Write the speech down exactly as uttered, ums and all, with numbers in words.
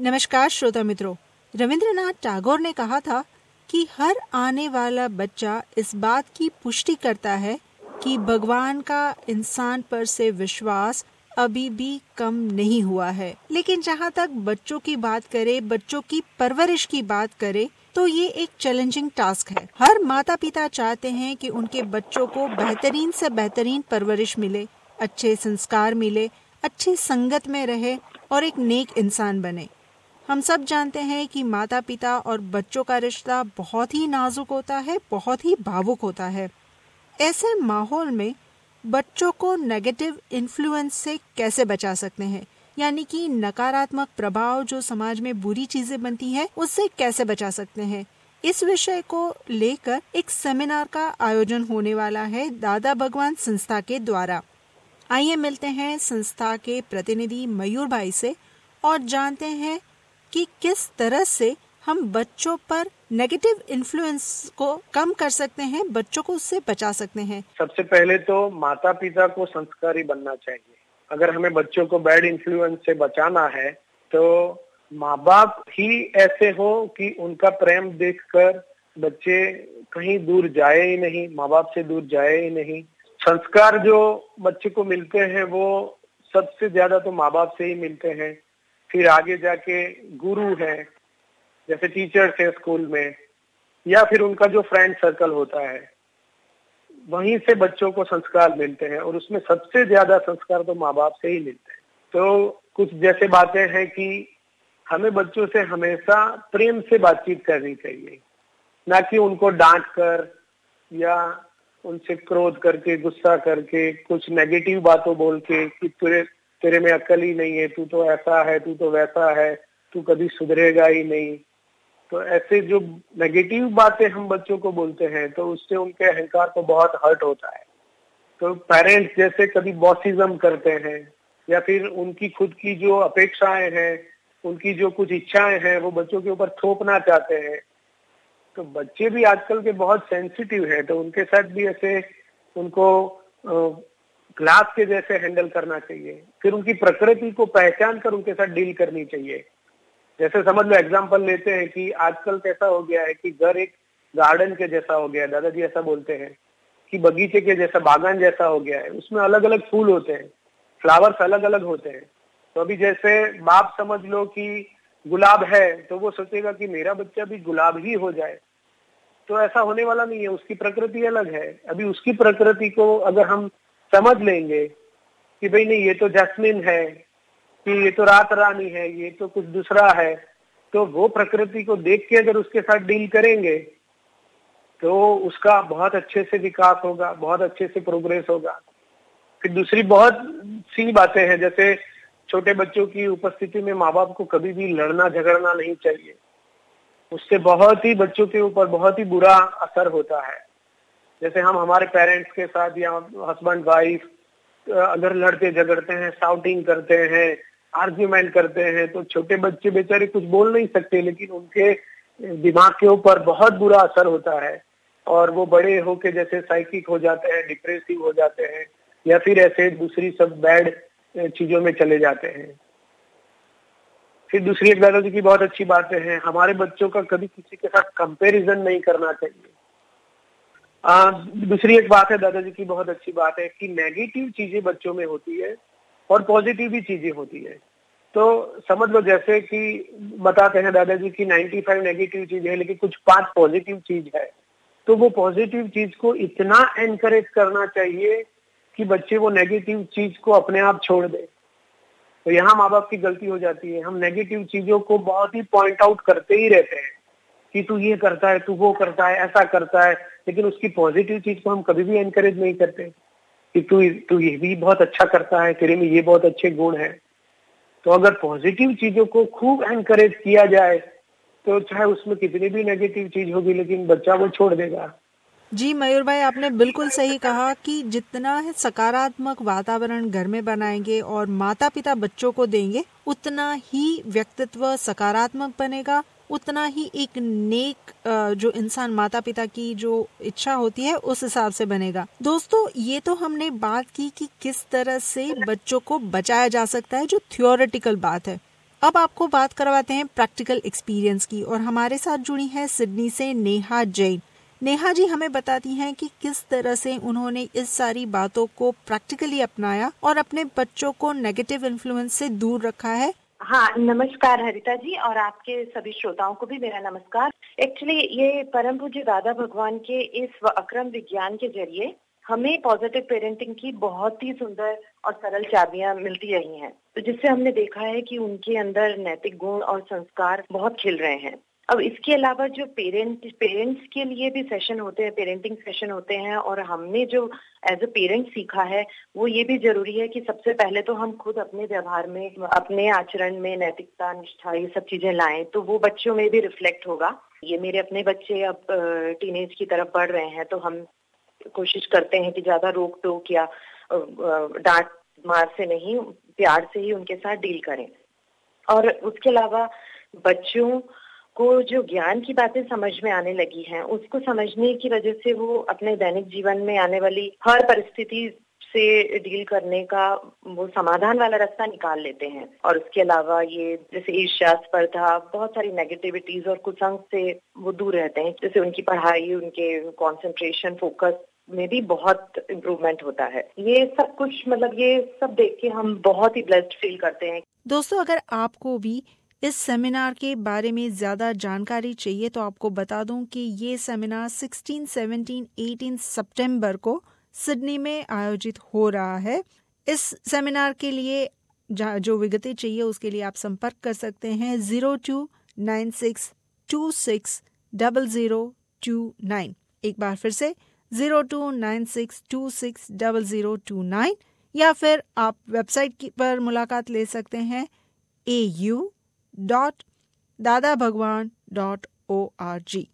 नमस्कार श्रोता मित्रों, रविंद्रनाथ टैगोर ने कहा था कि हर आने वाला बच्चा इस बात की पुष्टि करता है कि भगवान का इंसान पर से विश्वास अभी भी कम नहीं हुआ है। लेकिन जहाँ तक बच्चों की बात करें, बच्चों की परवरिश की बात करें, तो ये एक चैलेंजिंग टास्क है। हर माता पिता चाहते हैं कि उनके बच्चों को बेहतरीन से बेहतरीन परवरिश मिले, अच्छे संस्कार मिले, अच्छी संगत में रहे और एक नेक इंसान बने। हम सब जानते हैं कि माता पिता और बच्चों का रिश्ता बहुत ही नाजुक होता है, बहुत ही भावुक होता है। ऐसे माहौल में बच्चों को नेगेटिव इन्फ्लुएंस से कैसे बचा सकते हैं, यानी कि नकारात्मक प्रभाव जो समाज में बुरी चीजें बनती हैं उससे कैसे बचा सकते हैं। इस विषय को लेकर एक सेमिनार का आयोजन होने वाला है दादा भगवान संस्था के द्वारा। आइए मिलते हैं संस्था के प्रतिनिधि मयूर भाई से और जानते हैं कि किस तरह से हम बच्चों पर नेगेटिव इन्फ्लुएंस को कम कर सकते हैं, बच्चों को उससे बचा सकते हैं। सबसे पहले तो माता पिता को संस्कारी बनना चाहिए। अगर हमें बच्चों को बैड इन्फ्लुएंस से बचाना है तो माँ बाप ही ऐसे हो कि उनका प्रेम देखकर बच्चे कहीं दूर जाए ही नहीं, माँ बाप से दूर जाए ही नहीं। संस्कार जो बच्चे को मिलते हैं वो सबसे ज्यादा तो माँ बाप से ही मिलते हैं। फिर आगे जाके गुरु है, जैसे टीचर्स है स्कूल में, या फिर उनका जो फ्रेंड सर्कल होता है, वहीं से बच्चों को संस्कार मिलते हैं और उसमें सबसे ज्यादा संस्कार तो माँ बाप से ही मिलते हैं। तो कुछ जैसे बातें हैं कि हमें बच्चों से हमेशा प्रेम से बातचीत करनी चाहिए, ना कि उनको डांट कर या उनसे क्रोध करके, गुस्सा करके, कुछ नेगेटिव बातों बोल के कि तेरे तेरे में अक्ल ही नहीं है, तू तो ऐसा है, तू तो वैसा है, तू कभी सुधरेगा ही नहीं। तो ऐसे जो नेगेटिव बातें हम बच्चों को बोलते हैं तो उससे उनके अहंकार को बहुत हर्ट होता है। तो पेरेंट्स जैसे कभी बॉसिज्म करते हैं या फिर उनकी खुद की जो अपेक्षाएं हैं, उनकी जो कुछ इच्छाएं हैं वो बच्चों के ऊपर थोपना चाहते हैं। तो बच्चे भी आजकल के बहुत सेंसिटिव हैं, तो उनके साथ भी ऐसे उनको ग्लास के जैसे हैंडल करना चाहिए। फिर उनकी प्रकृति को पहचान कर उनके साथ डील करनी चाहिए। जैसे समझ लो, एग्जांपल लेते हैं कि आजकल कैसा हो गया है कि घर एक गार्डन के जैसा हो गया है। दादाजी ऐसा बोलते हैं कि बगीचे के जैसा, बागान जैसा हो गया है। उसमें अलग अलग फूल होते हैं, फ्लावर्स अलग अलग होते हैं। तो अभी जैसे बाप समझ लो कि गुलाब है तो वो सोचेगा कि मेरा बच्चा भी गुलाब ही हो जाए, तो ऐसा होने वाला नहीं है। उसकी प्रकृति अलग है। अभी उसकी प्रकृति को अगर हम समझ लेंगे कि भाई नहीं, ये तो जैस्मिन है, कि ये तो रात रानी है, ये तो कुछ दूसरा है, तो वो प्रकृति को देख के अगर उसके साथ डील करेंगे तो उसका बहुत अच्छे से विकास होगा, बहुत अच्छे से प्रोग्रेस होगा। फिर दूसरी बहुत सी बातें हैं, जैसे छोटे बच्चों की उपस्थिति में माँ बाप को कभी भी लड़ना झगड़ना नहीं चाहिए। उससे बहुत ही बच्चों के ऊपर बहुत ही बुरा असर होता है। जैसे हम हमारे पेरेंट्स के साथ या हस्बैंड वाइफ अगर लड़ते झगड़ते हैं, शाउटिंग करते हैं, आर्ग्यूमेंट करते हैं, तो छोटे बच्चे बेचारे कुछ बोल नहीं सकते, लेकिन उनके दिमाग के ऊपर बहुत बुरा असर होता है और वो बड़े होके जैसे साइकिक हो जाते हैं, डिप्रेसिव हो जाते हैं या फिर ऐसे दूसरी सब बैड चीजों में चले जाते हैं। फिर दूसरी एक दादाजी की बहुत अच्छी बातें हैं, हमारे बच्चों का कभी किसी के साथ कंपैरिजन नहीं करना चाहिए। आ, दूसरी एक बात है दादाजी की बहुत अच्छी बात है कि नेगेटिव चीजें बच्चों में होती है और पॉजिटिव भी चीजें होती है। तो समझ लो जैसे कि बताते हैं दादाजी की पचानवे नेगेटिव चीज है लेकिन कुछ पांच पॉजिटिव चीज है, तो वो पॉजिटिव चीज को इतना एनकरेज करना चाहिए कि बच्चे वो नेगेटिव चीज को अपने आप छोड़ दे। तो यहाँ माँ बाप की गलती हो जाती है, हम नेगेटिव चीजों को बहुत ही पॉइंट आउट करते ही रहते हैं कि तू ये करता है, तू वो करता है, ऐसा करता है, लेकिन उसकी पॉजिटिव चीज को हम कभी भी एनकरेज नहीं करते कि तू तू ये भी बहुत अच्छा करता है, तेरे में ये बहुत अच्छे गुण है। तो अगर पॉजिटिव चीजों को खूब एनकरेज किया जाए तो चाहे उसमें कितनी भी नेगेटिव चीज होगी लेकिन बच्चा वो छोड़ देगा। जी मयूर भाई, आपने बिल्कुल सही कहा कि जितना सकारात्मक वातावरण घर में बनाएंगे और माता पिता बच्चों को देंगे, उतना ही व्यक्तित्व सकारात्मक बनेगा, उतना ही एक नेक जो इंसान माता पिता की जो इच्छा होती है उस हिसाब से बनेगा। दोस्तों, ये तो हमने बात की कि किस तरह से बच्चों को बचाया जा सकता है, जो थियोरेटिकल बात है। अब आपको बात करवाते हैं प्रैक्टिकल एक्सपीरियंस की, और हमारे साथ जुड़ी हैं सिडनी से नेहा जैन। नेहा जी हमें बताती हैं कि किस तरह से उन्होंने इस सारी बातों को प्रैक्टिकली अपनाया और अपने बच्चों को नेगेटिव इन्फ्लुएंस से दूर रखा है। हाँ, नमस्कार हरिता जी, और आपके सभी श्रोताओं को भी मेरा नमस्कार। एक्चुअली ये परम पूज्य दादा भगवान के इस अक्रम विज्ञान के जरिए हमें पॉजिटिव पेरेंटिंग की बहुत ही सुंदर और सरल चाबियां मिलती रही हैं, तो जिससे हमने देखा है कि उनके अंदर नैतिक गुण और संस्कार बहुत खिल रहे हैं। अब इसके अलावा जो पेरेंट पेरेंट्स के लिए भी सेशन होते हैं, पेरेंटिंग सेशन होते हैं, और हमने जो एज अ पेरेंट सीखा है वो ये भी जरूरी है कि सबसे पहले तो हम खुद अपने व्यवहार में, अपने आचरण में नैतिकता, निष्ठा, ये सब चीजें लाएं, तो वो बच्चों में भी रिफ्लेक्ट होगा। ये मेरे अपने बच्चे अब टीनेज की तरफ बढ़ रहे हैं, तो हम कोशिश करते हैं कि ज्यादा रोक टोक या डांट मार से नहीं, प्यार से ही उनके साथ डील करें। और उसके अलावा बच्चों को जो ज्ञान की बातें समझ में आने लगी हैं, उसको समझने की वजह से वो अपने दैनिक जीवन में आने वाली हर परिस्थिति से डील करने का वो समाधान वाला रास्ता निकाल लेते हैं। और उसके अलावा ये जैसे ईर्ष्या, स्पर्धा, बहुत सारी नेगेटिविटीज और कुसंग से वो दूर रहते हैं। जैसे उनकी पढ़ाई, उनके कंसंट्रेशन, फोकस में भी बहुत इम्प्रूवमेंट होता है। ये सब कुछ, मतलब ये सब देख के हम बहुत ही ब्लेस्ड फील करते हैं। दोस्तों, अगर आपको भी इस सेमिनार के बारे में ज्यादा जानकारी चाहिए तो आपको बता दूं कि ये सेमिनार सोलह, सत्रह, अठारह सितंबर को सिडनी में आयोजित हो रहा है। इस सेमिनार के लिए जो विगतें चाहिए उसके लिए आप संपर्क कर सकते हैं zero two nine six two six double zero two nine. एक बार फिर से zero two nine six two six double zero two nine, या फिर आप वेबसाइट पर मुलाकात ले सकते हैं ए यू डॉट दादा भगवान डॉट ओ आर जी।